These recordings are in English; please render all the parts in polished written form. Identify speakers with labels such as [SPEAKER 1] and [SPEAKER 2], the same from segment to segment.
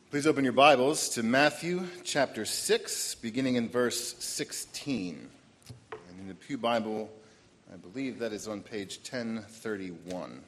[SPEAKER 1] Please open your Bibles to Matthew chapter 6, beginning in verse 16. And in the Pew Bible, I believe that is on page 1031.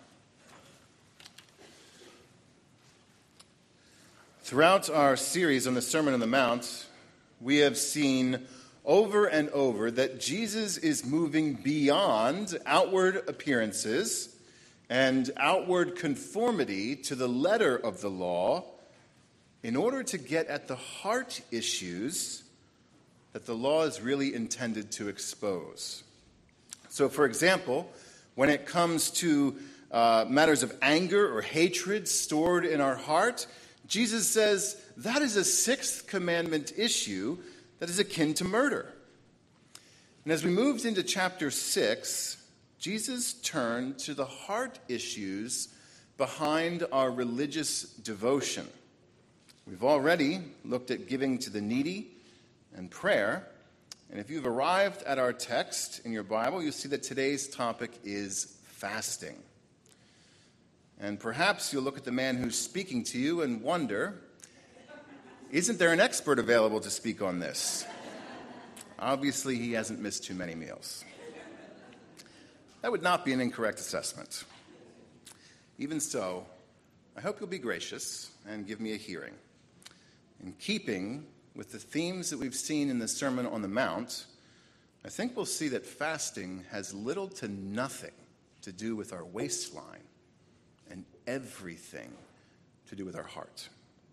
[SPEAKER 1] Throughout our series on the Sermon on the Mount, we have seen over and over that Jesus is moving beyond outward appearances and outward conformity to the letter of the law in order to get at the heart issues that the law is really intended to expose. So, for example, when it comes to matters of anger or hatred stored in our heart, Jesus says that is a sixth commandment issue that is akin to murder. And as we moved into chapter 6, Jesus turned to the heart issues behind our religious devotion. We've already looked at giving to the needy and prayer. And if you've arrived at our text in your Bible, you'll see that today's topic is fasting. And perhaps you'll look at the man who's speaking to you and wonder, isn't there an expert available to speak on this? Obviously, he hasn't missed too many meals. That would not be an incorrect assessment. Even so, I hope you'll be gracious and give me a hearing. In keeping with the themes that we've seen in the Sermon on the Mount, I think we'll see that fasting has little to nothing to do with our waistline and everything to do with our heart.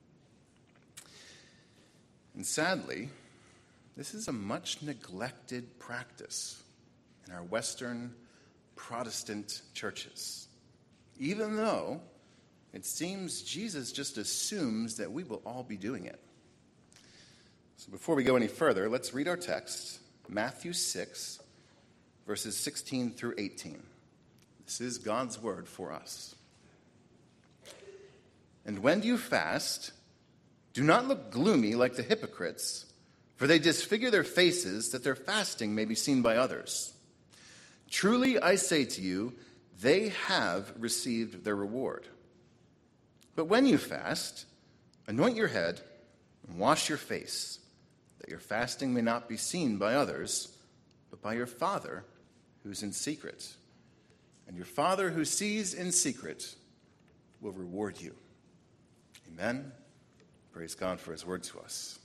[SPEAKER 1] And sadly, this is a much neglected practice in our Western Protestant churches, even though it seems Jesus just assumes that we will all be doing it. So before we go any further, let's read our text, Matthew 6, verses 16 through 18. This is God's word for us. And when you fast, do not look gloomy like the hypocrites, for they disfigure their faces that their fasting may be seen by others. Truly, I say to you, they have received their reward. But when you fast, anoint your head and wash your face, that your fasting may not be seen by others, but by your Father who's in secret. And your Father who sees in secret will reward you. Amen. Praise God for his word to us.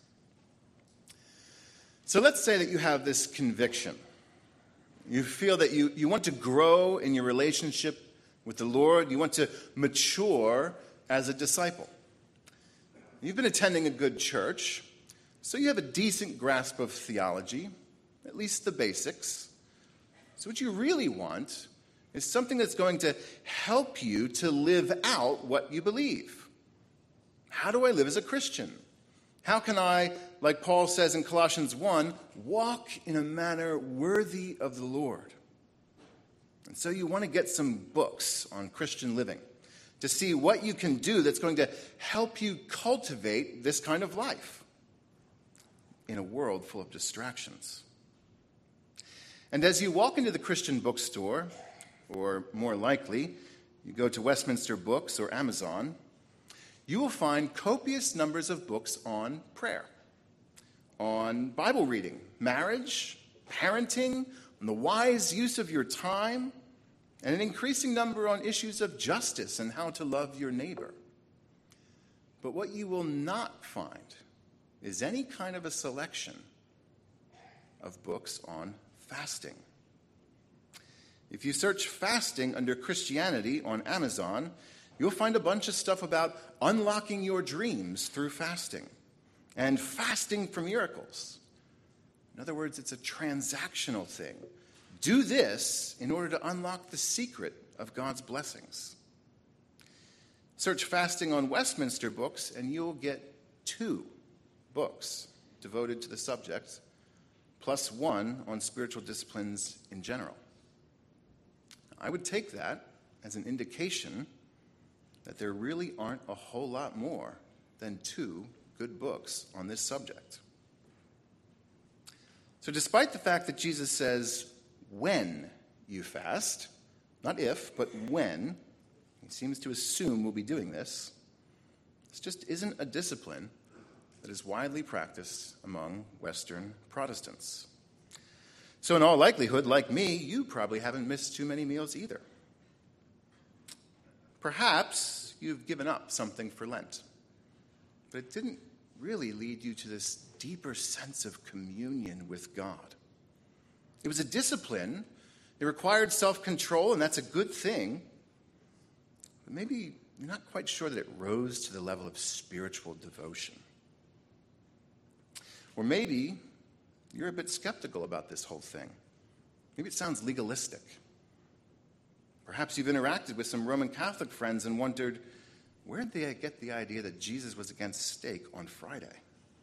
[SPEAKER 1] So let's say that you have this conviction. You feel that you want to grow in your relationship with the Lord. You want to mature as a disciple. You've been attending a good church, so you have a decent grasp of theology, at least the basics. So what you really want is something that's going to help you to live out what you believe. How do I live as a Christian? How can I, like Paul says in Colossians 1, walk in a manner worthy of the Lord? And so you want to get some books on Christian living to see what you can do that's going to help you cultivate this kind of life in a world full of distractions. And as you walk into the Christian bookstore, or more likely, you go to Westminster Books or Amazon, you will find copious numbers of books on prayer, on Bible reading, marriage, parenting, on the wise use of your time, and an increasing number on issues of justice and how to love your neighbor. But what you will not find is any kind of a selection of books on fasting. If you search fasting under Christianity on Amazon, you'll find a bunch of stuff about unlocking your dreams through fasting and fasting for miracles. In other words, it's a transactional thing. Do this in order to unlock the secret of God's blessings. Search fasting on Westminster Books, and you'll get 2 books devoted to the subject, plus 1 on spiritual disciplines in general. I would take that as an indication that there really aren't a whole lot more than 2 good books on this subject. So despite the fact that Jesus says, when you fast, not if, but when, he seems to assume we'll be doing this, This just isn't a discipline that is widely practiced among Western Protestants. So in all likelihood, like me, you probably haven't missed too many meals either. Perhaps you've given up something for Lent, but it didn't really lead you to this deeper sense of communion with God. It was a discipline. It required self-control, and that's a good thing. But maybe you're not quite sure that it rose to the level of spiritual devotion. Or maybe you're a bit skeptical about this whole thing. Maybe it sounds legalistic. Perhaps you've interacted with some Roman Catholic friends and wondered, where did they get the idea that Jesus was against steak on Friday?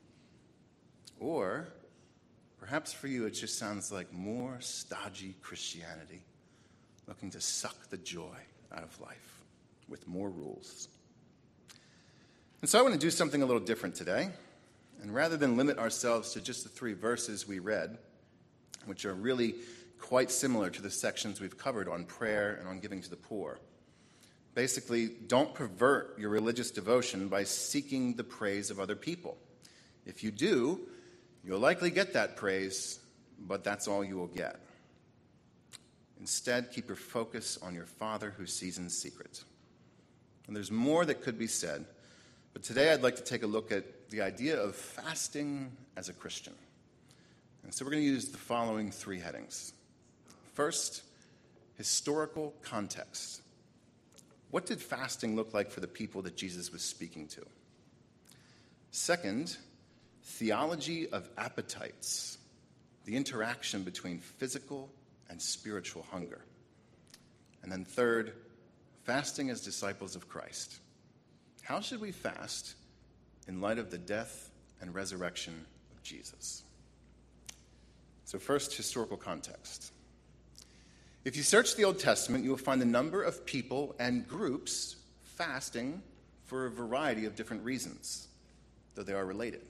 [SPEAKER 1] Or perhaps for you it just sounds like more stodgy Christianity, looking to suck the joy out of life with more rules. And so I want to do something a little different today. And rather than limit ourselves to just the 3 verses we read, which are really quite similar to the sections we've covered on prayer and on giving to the poor, basically, don't pervert your religious devotion by seeking the praise of other people. If you do, you'll likely get that praise, but that's all you will get. Instead, keep your focus on your Father who sees in secret. And there's more that could be said, but today I'd like to take a look at the idea of fasting as a Christian. And so we're going to use the following 3 headings. First, historical context. What did fasting look like for the people that Jesus was speaking to? Second, theology of appetites, the interaction between physical and spiritual hunger. And then third, fasting as disciples of Christ. How should we fast in light of the death and resurrection of Jesus? So first, historical context. If you search the Old Testament, you will find a number of people and groups fasting for a variety of different reasons, though they are related.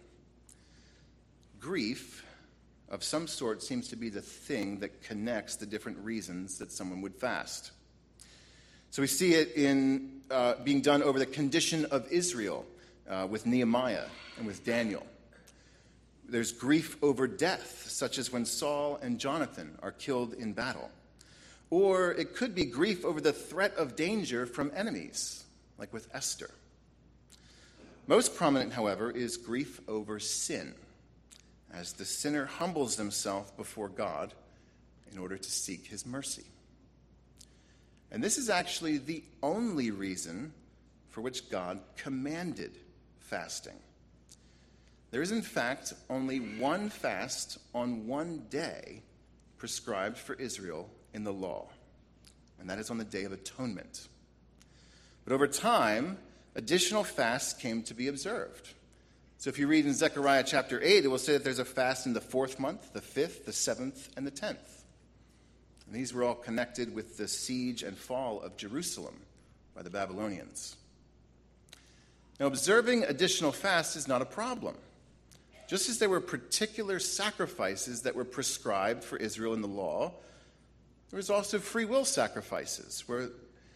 [SPEAKER 1] Grief of some sort seems to be the thing that connects the different reasons that someone would fast. So we see it in being done over the condition of Israel with Nehemiah and with Daniel. There's grief over death, such as when Saul and Jonathan are killed in battle. Or it could be grief over the threat of danger from enemies, like with Esther. Most prominent, however, is grief over sin, as the sinner humbles himself before God in order to seek his mercy. And this is actually the only reason for which God commanded fasting. There is, in fact, only one fast on one day prescribed for Israel in the law, and that is on the Day of Atonement. But over time, additional fasts came to be observed. So if you read in Zechariah chapter 8, it will say that there's a fast in the 4th month, the 5th, the 7th, and the 10th. And these were all connected with the siege and fall of Jerusalem by the Babylonians. Now, observing additional fasts is not a problem. Just as there were particular sacrifices that were prescribed for Israel in the law, there was also free will sacrifices where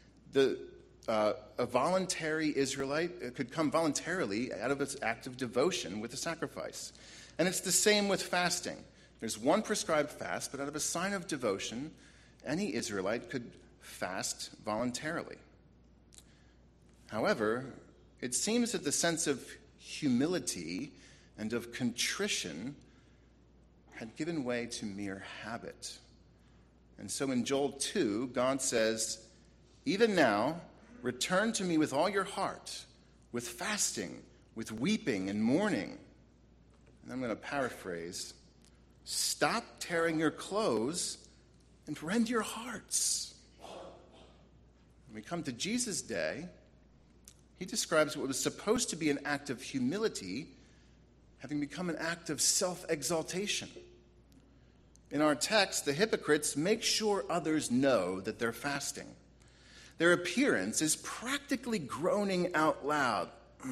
[SPEAKER 1] a voluntary Israelite could come voluntarily out of its act of devotion with a sacrifice. And it's the same with fasting. There's one prescribed fast, but out of a sign of devotion, any Israelite could fast voluntarily. However, it seems that the sense of humility and of contrition had given way to mere habit. And so in Joel 2, God says, "Even now, return to me with all your heart, with fasting, with weeping and mourning." And I'm going to paraphrase, "Stop tearing your clothes and rend your hearts." When we come to Jesus' day, he describes what was supposed to be an act of humility having become an act of self-exaltation. In our text, the hypocrites make sure others know that they're fasting. Their appearance is practically groaning out loud.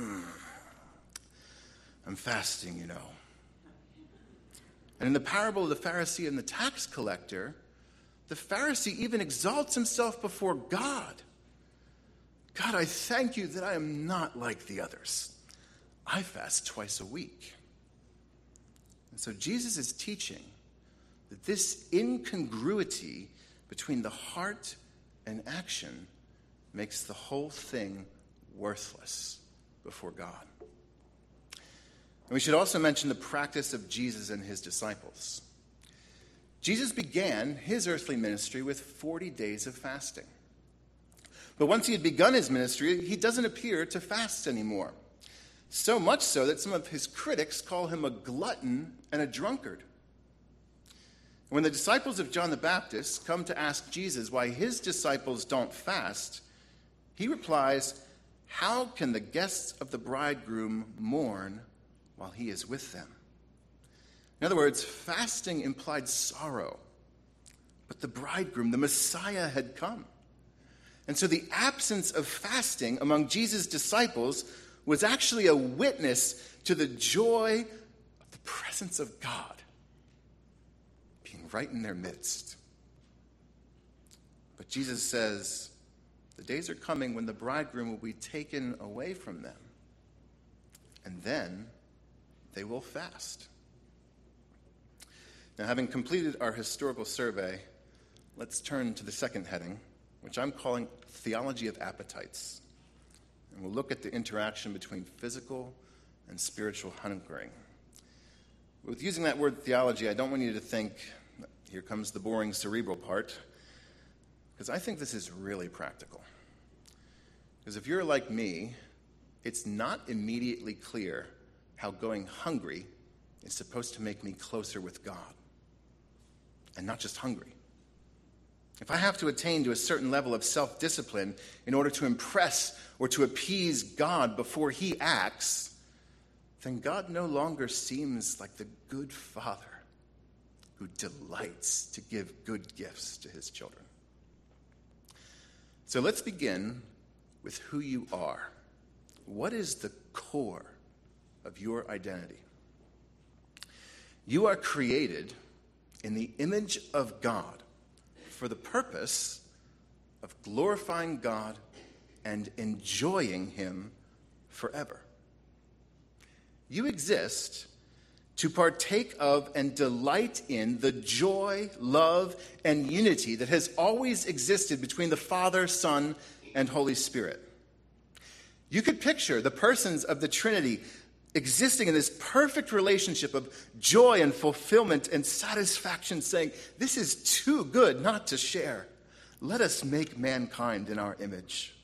[SPEAKER 1] I'm fasting, you know. And in the parable of the Pharisee and the tax collector, the Pharisee even exalts himself before God. God, I thank you that I am not like the others. I fast twice a week. And so Jesus is teaching that this incongruity between the heart and action makes the whole thing worthless before God. And we should also mention the practice of Jesus and his disciples. Jesus began his earthly ministry with 40 days of fasting. But once he had begun his ministry, he doesn't appear to fast anymore. So much so that some of his critics call him a glutton and a drunkard. When the disciples of John the Baptist come to ask Jesus why his disciples don't fast, he replies, "How can the guests of the bridegroom mourn while he is with them?" In other words, fasting implied sorrow. But the bridegroom, the Messiah, had come. And so the absence of fasting among Jesus' disciples was actually a witness to the joy of the presence of God being right in their midst. But Jesus says, the days are coming when the bridegroom will be taken away from them, and then they will fast. Now, having completed our historical survey, let's turn to the second heading, which I'm calling Theology of Appetites. And we'll look at the interaction between physical and spiritual hungering. With using that word theology, I don't want you to think, here comes the boring cerebral part, because I think this is really practical. Because if you're like me, it's not immediately clear how going hungry is supposed to make me closer with God. And not just hungry. If I have to attain to a certain level of self-discipline in order to impress or to appease God before he acts, then God no longer seems like the good father who delights to give good gifts to his children. So let's begin with who you are. What is the core of your identity? You are created in the image of God for the purpose of glorifying God and enjoying him forever. You exist to partake of and delight in the joy, love, and unity that has always existed between the Father, Son, and Holy Spirit. You could picture the persons of the Trinity existing in this perfect relationship of joy and fulfillment and satisfaction, saying, "This is too good not to share. Let us make mankind in our image."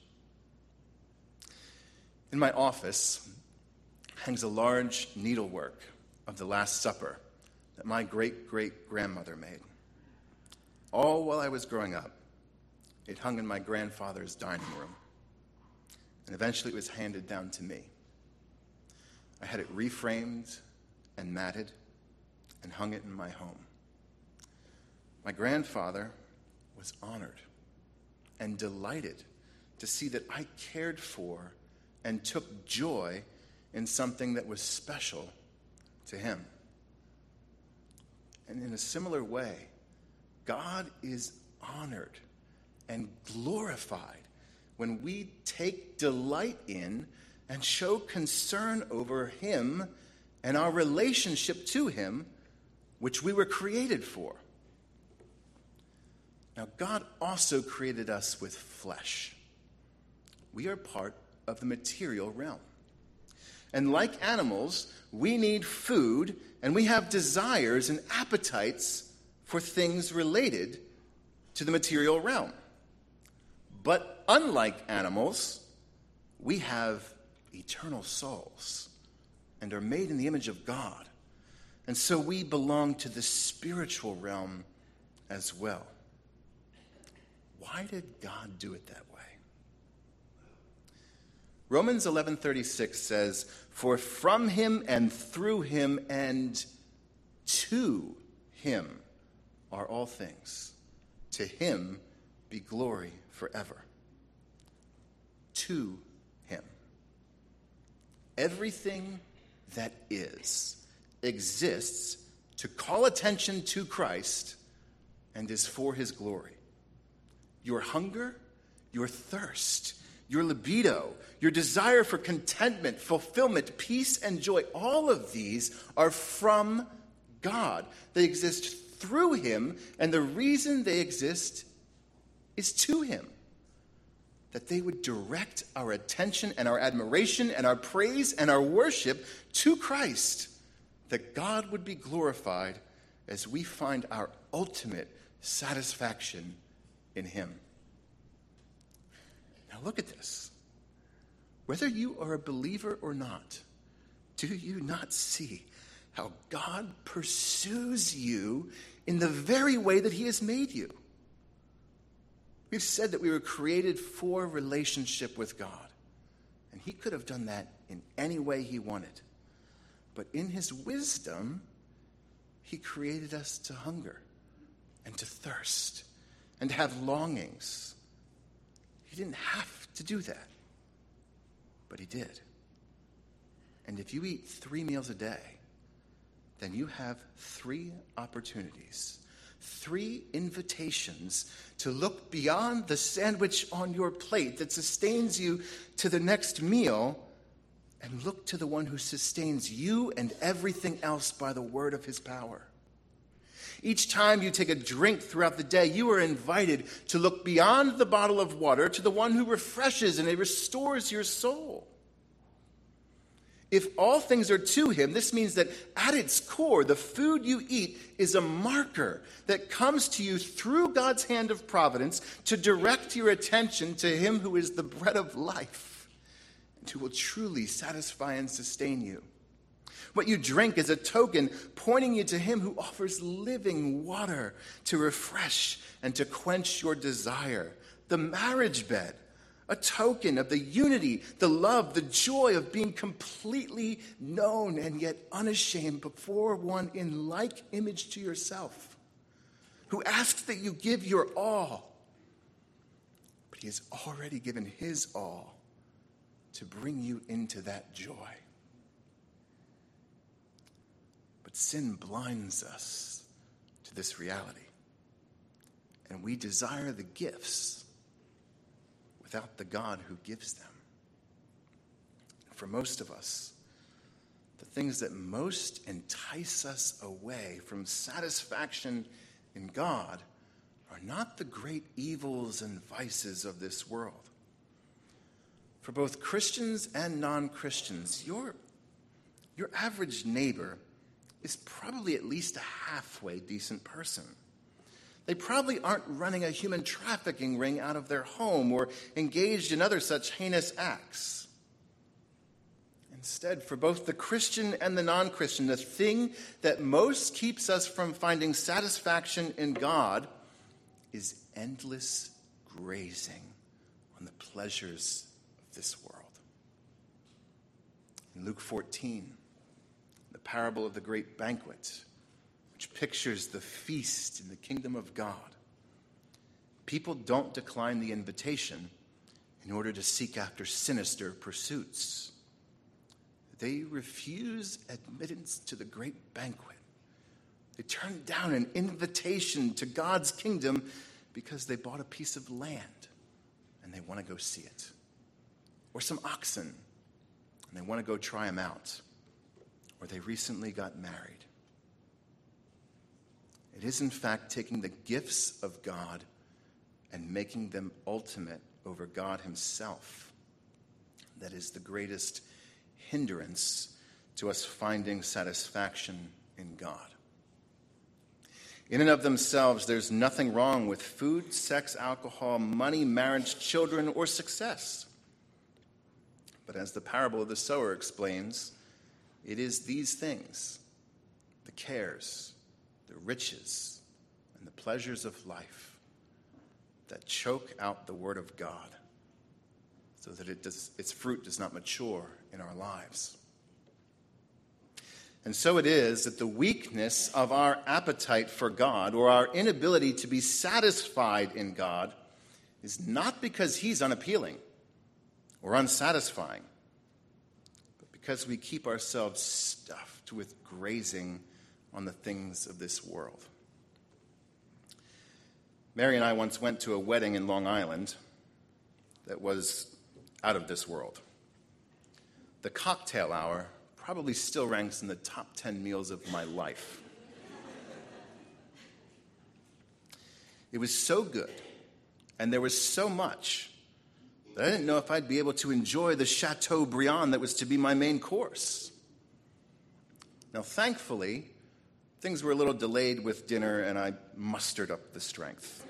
[SPEAKER 1] In my office hangs a large needlework of the Last Supper that my great-great-grandmother made. All while I was growing up, it hung in my grandfather's dining room, and eventually it was handed down to me. I had it reframed and matted and hung it in my home. My grandfather was honored and delighted to see that I cared for and took joy in something that was special to him. And in a similar way, God is honored and glorified when we take delight in and show concern over him and our relationship to him, which we were created for. Now, God also created us with flesh. We are part of the material realm. And like animals, we need food, and we have desires and appetites for things related to the material realm. But unlike animals, we have eternal souls and are made in the image of God. And so we belong to the spiritual realm as well. Why did God do it that way? Romans 11:36 says, "For from him and through him and to him are all things. To him be glory forever." To him. Everything that is exists to call attention to Christ and is for his glory. Your hunger, your thirst, your libido, your desire for contentment, fulfillment, peace, and joy, all of these are from God. They exist through him, and the reason they exist is to him. That they would direct our attention and our admiration and our praise and our worship to Christ. That God would be glorified as we find our ultimate satisfaction in him. Now look at this. Whether you are a believer or not, do you not see how God pursues you in the very way that he has made you? We've said that we were created for relationship with God. And he could have done that in any way he wanted. But in his wisdom, he created us to hunger and to thirst and to have longings. He didn't have to do that, but he did. And if you eat 3 meals a day, then you have 3 opportunities, 3 invitations to look beyond the sandwich on your plate that sustains you to the next meal and look to the one who sustains you and everything else by the word of his power. Each time you take a drink throughout the day, you are invited to look beyond the bottle of water to the one who refreshes and restores your soul. If all things are to him, this means that at its core, the food you eat is a marker that comes to you through God's hand of providence to direct your attention to him who is the bread of life and who will truly satisfy and sustain you. What you drink is a token pointing you to him who offers living water to refresh and to quench your desire. The marriage bed, a token of the unity, the love, the joy of being completely known and yet unashamed before one in like image to yourself, who asks that you give your all. But he has already given his all to bring you into that joy. But sin blinds us to this reality, and we desire the gifts without the God who gives them. For most of us, the things that most entice us away from satisfaction in God are not the great evils and vices of this world. For both Christians and non-Christians, your average neighbor is probably at least a halfway decent person. They probably aren't running a human trafficking ring out of their home or engaged in other such heinous acts. Instead, for both the Christian and the non-Christian, the thing that most keeps us from finding satisfaction in God is endless grazing on the pleasures of this world. In Luke 14, the parable of the great banquet, which pictures the feast in the kingdom of God, people don't decline the invitation in order to seek after sinister pursuits. They refuse admittance to the great banquet. They turn down an invitation to God's kingdom because they bought a piece of land and they want to go see it. Or some oxen and they want to go try them out. Or they recently got married. It is, in fact, taking the gifts of God and making them ultimate over God himself that is the greatest hindrance to us finding satisfaction in God. In and of themselves, there's nothing wrong with food, sex, alcohol, money, marriage, children, or success. But as the parable of the sower explains, it is these things, the cares, the riches, and the pleasures of life, that choke out the word of God so that its fruit does not mature in our lives. And so it is that the weakness of our appetite for God, or our inability to be satisfied in God, is not because he's unappealing or unsatisfying, but because we keep ourselves stuffed with grazing on the things of this world. Mary and I once went to a wedding in Long Island that was out of this world. The cocktail hour probably still ranks in the top 10 meals of my life. It was so good, and there was so much that I didn't know if I'd be able to enjoy the Chateaubriand that was to be my main course. Now, thankfully, things were a little delayed with dinner, and I mustered up the strength.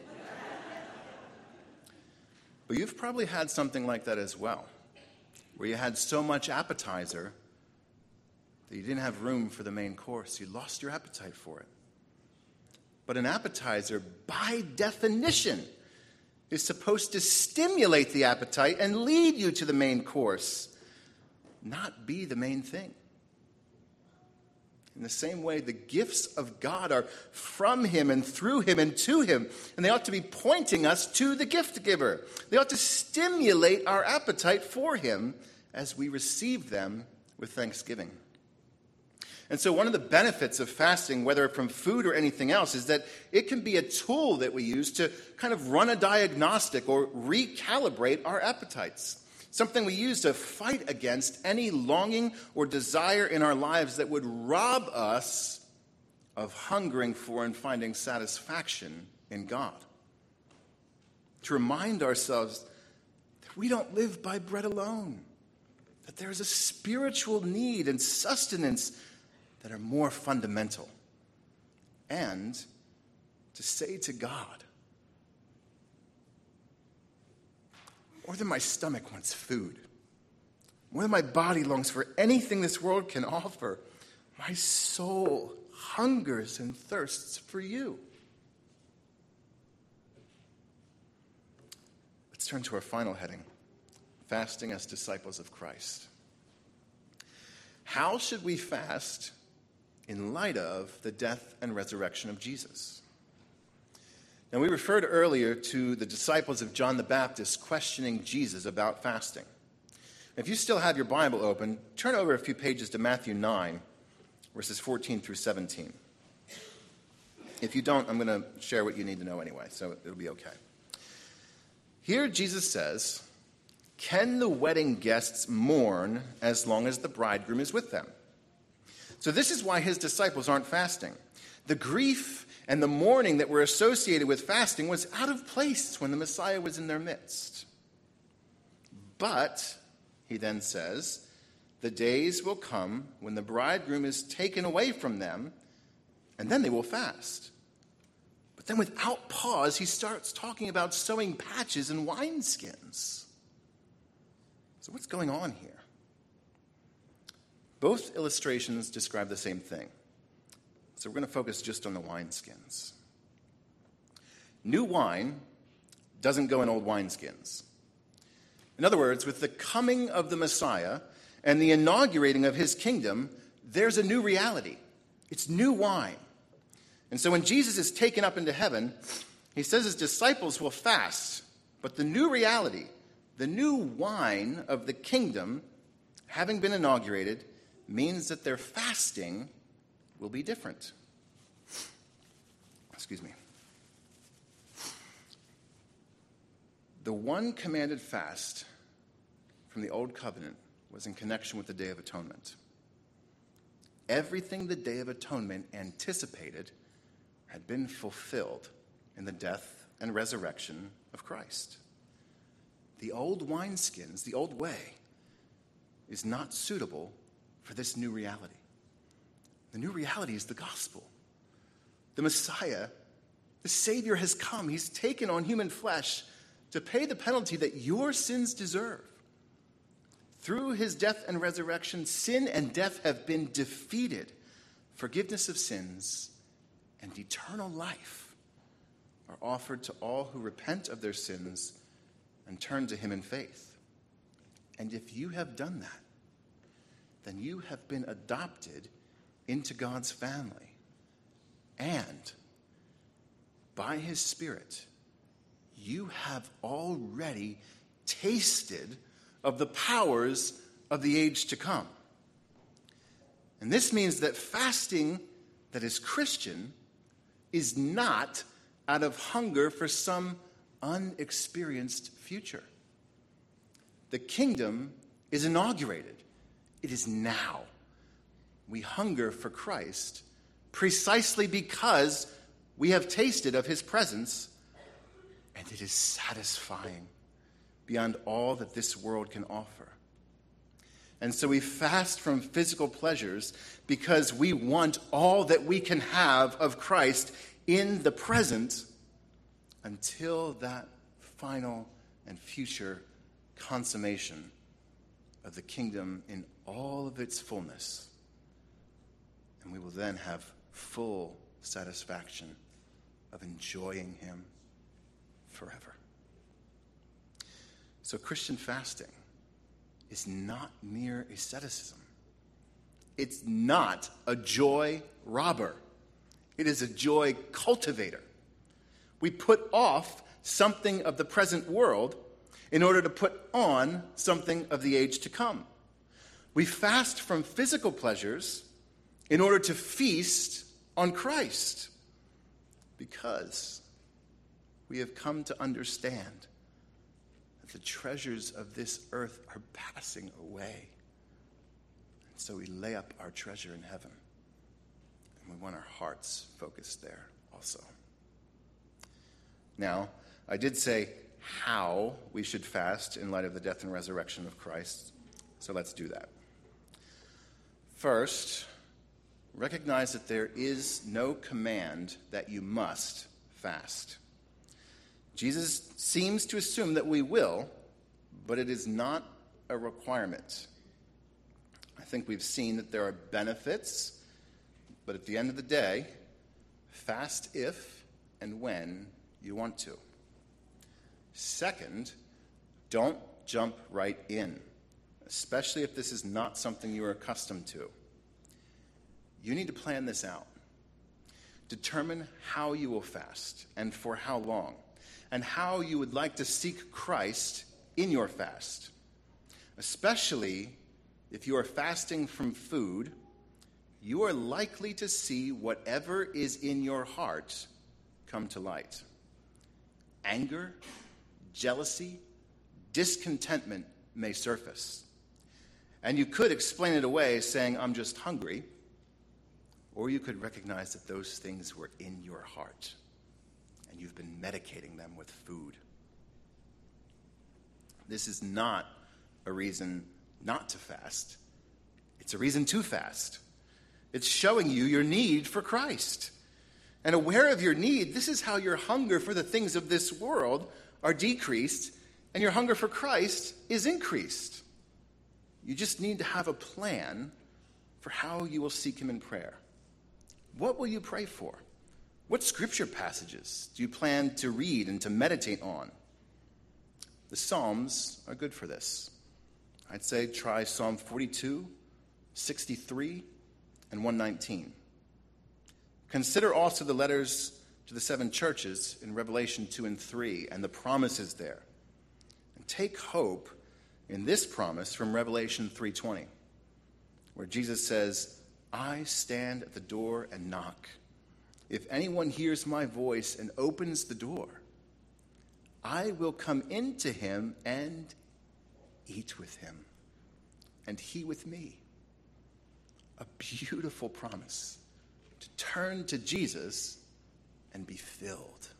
[SPEAKER 1] But you've probably had something like that as well, where you had so much appetizer that you didn't have room for the main course. You lost your appetite for it. But an appetizer, by definition, is supposed to stimulate the appetite and lead you to the main course, not be the main thing. In the same way, the gifts of God are from Him and through Him and to Him, and they ought to be pointing us to the gift giver. They ought to stimulate our appetite for Him as we receive them with thanksgiving. And so one of the benefits of fasting, whether from food or anything else, is that it can be a tool that we use to kind of run a diagnostic or recalibrate our appetites. Something we use to fight against any longing or desire in our lives that would rob us of hungering for and finding satisfaction in God. To remind ourselves that we don't live by bread alone, that there is a spiritual need and sustenance that are more fundamental. And to say to God, more than my stomach wants food, more than my body longs for anything this world can offer, my soul hungers and thirsts for you. Let's turn to our final heading, fasting as disciples of Christ. How should we fast in light of the death and resurrection of Jesus? Now, we referred earlier to the disciples of John the Baptist questioning Jesus about fasting. If you still have your Bible open, turn over a few pages to Matthew 9, verses 14 through 17. If you don't, I'm going to share what you need to know anyway, so it'll be okay. Here Jesus says, "Can the wedding guests mourn as long as the bridegroom is with them?" So this is why his disciples aren't fasting. The grief and the mourning that were associated with fasting was out of place when the Messiah was in their midst. But, he then says, the days will come when the bridegroom is taken away from them, and then they will fast. But then without pause, he starts talking about sewing patches and wineskins. So what's going on here? Both illustrations describe the same thing. So we're going to focus just on the wineskins. New wine doesn't go in old wineskins. In other words, with the coming of the Messiah and the inaugurating of his kingdom, there's a new reality. It's new wine. And so when Jesus is taken up into heaven, he says his disciples will fast. But the new reality, the new wine of the kingdom, having been inaugurated, means that their fasting will be different. Excuse me. The one commanded fast from the Old Covenant was in connection with the Day of Atonement. Everything the Day of Atonement anticipated had been fulfilled in the death and resurrection of Christ. The old wineskins, the old way, is not suitable for this new reality. The new reality is the gospel. The Messiah, the Savior, has come. He's taken on human flesh to pay the penalty that your sins deserve. Through his death and resurrection, sin and death have been defeated. Forgiveness of sins and eternal life are offered to all who repent of their sins and turn to him in faith. And if you have done that, then you have been adopted into God's family. And by his Spirit, you have already tasted of the powers of the age to come. And this means that fasting that is Christian is not out of hunger for some unexperienced future. The kingdom is inaugurated. It is now. We hunger for Christ precisely because we have tasted of his presence, and it is satisfying beyond all that this world can offer. And so we fast from physical pleasures because we want all that we can have of Christ in the present until that final and future consummation of the kingdom in all of its fullness. And we will then have full satisfaction of enjoying him forever. So Christian fasting is not mere asceticism. It's not a joy robber. It is a joy cultivator. We put off something of the present world in order to put on something of the age to come. We fast from physical pleasures in order to feast on Christ, because we have come to understand that the treasures of this earth are passing away. And so we lay up our treasure in heaven, and we want our hearts focused there also. Now, I did say how we should fast in light of the death and resurrection of Christ, so let's do that. First, recognize that there is no command that you must fast. Jesus seems to assume that we will, but it is not a requirement. I think we've seen that there are benefits, but at the end of the day, fast if and when you want to. Second, don't jump right in, especially if this is not something you are accustomed to. You need to plan this out. Determine how you will fast and for how long, and how you would like to seek Christ in your fast, especially if you are fasting from food. You are likely to see whatever is in your heart come to light. Anger, jealousy, discontentment may surface. And you could explain it away saying, I'm just hungry. Or you could recognize that those things were in your heart, and you've been medicating them with food. This is not a reason not to fast. It's a reason to fast. It's showing you your need for Christ. And aware of your need, this is how your hunger for the things of this world are decreased, and your hunger for Christ is increased. You just need to have a plan for how you will seek him in prayer. What will you pray for? What scripture passages do you plan to read and to meditate on? The Psalms are good for this. I'd say try Psalm 42, 63, and 119. Consider also the letters to the 7 churches in Revelation 2 and 3 and the promises there. And take hope in this promise from Revelation 3:20, where Jesus says, I stand at the door and knock. If anyone hears my voice and opens the door, I will come into him and eat with him, and he with me. A beautiful promise to turn to Jesus and be filled.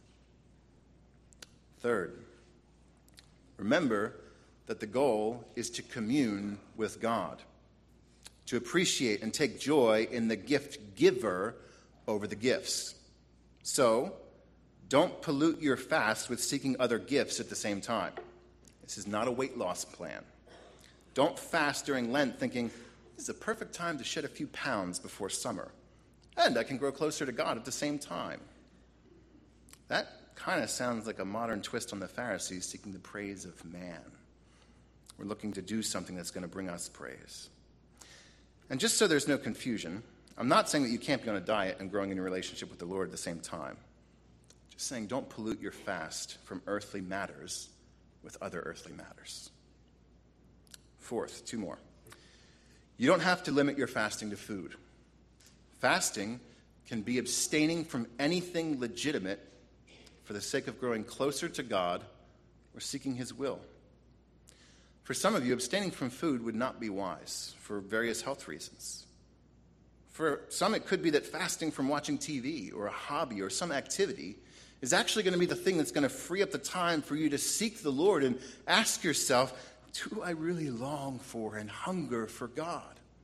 [SPEAKER 1] Third, remember that the goal is to commune with God, to appreciate and take joy in the gift giver over the gifts. So, don't pollute your fast with seeking other gifts at the same time. This is not a weight loss plan. Don't fast during Lent thinking, this is a perfect time to shed a few pounds before summer, and I can grow closer to God at the same time. That kind of sounds like a modern twist on the Pharisees seeking the praise of man. We're looking to do something that's going to bring us praise. And just so there's no confusion, I'm not saying that you can't be on a diet and growing in your relationship with the Lord at the same time. Just saying don't pollute your fast from earthly matters with other earthly matters. Fourth, 2 more. You don't have to limit your fasting to food. Fasting can be abstaining from anything legitimate for the sake of growing closer to God or seeking his will. For some of you, abstaining from food would not be wise for various health reasons. For some, it could be that fasting from watching TV or a hobby or some activity is actually going to be the thing that's going to free up the time for you to seek the Lord and ask yourself, do I really long for and hunger for God?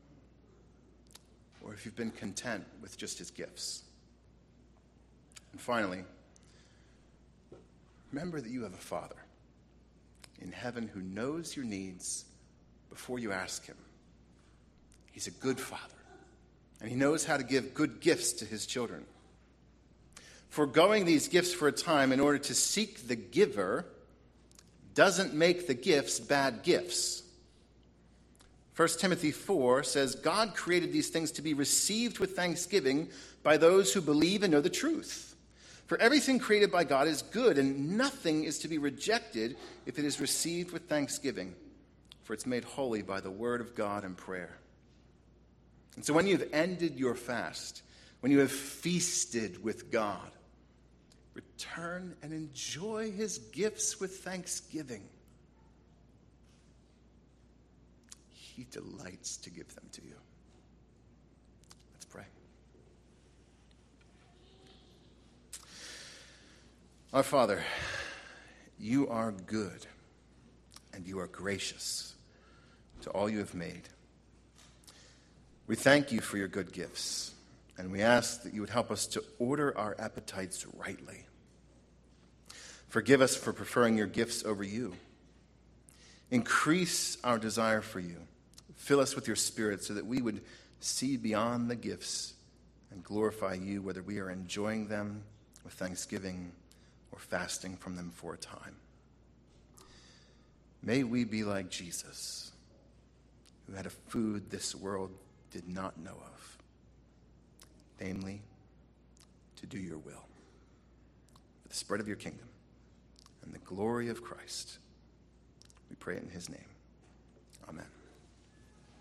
[SPEAKER 1] Or if you've been content with just his gifts. And finally, remember that you have a Father in heaven who knows your needs before you ask him. He's a good Father, and he knows how to give good gifts to his children. Foregoing these gifts for a time in order to seek the giver doesn't make the gifts bad gifts. 1 Timothy 4 says, God created these things to be received with thanksgiving by those who believe and know the truth. For everything created by God is good, and nothing is to be rejected if it is received with thanksgiving, for it's made holy by the word of God and prayer. And so when you've ended your fast, when you have feasted with God, return and enjoy his gifts with thanksgiving. He delights to give them to you. Let's pray. Our Father, you are good and you are gracious to all you have made. We thank you for your good gifts, and we ask that you would help us to order our appetites rightly. Forgive us for preferring your gifts over you. Increase our desire for you. Fill us with your Spirit so that we would see beyond the gifts and glorify you, whether we are enjoying them with thanksgiving or fasting from them for a time. May we be like Jesus, who had a food this world did not know of, namely, to do your will, for the spread of your kingdom and the glory of Christ. We pray it in his name. Amen.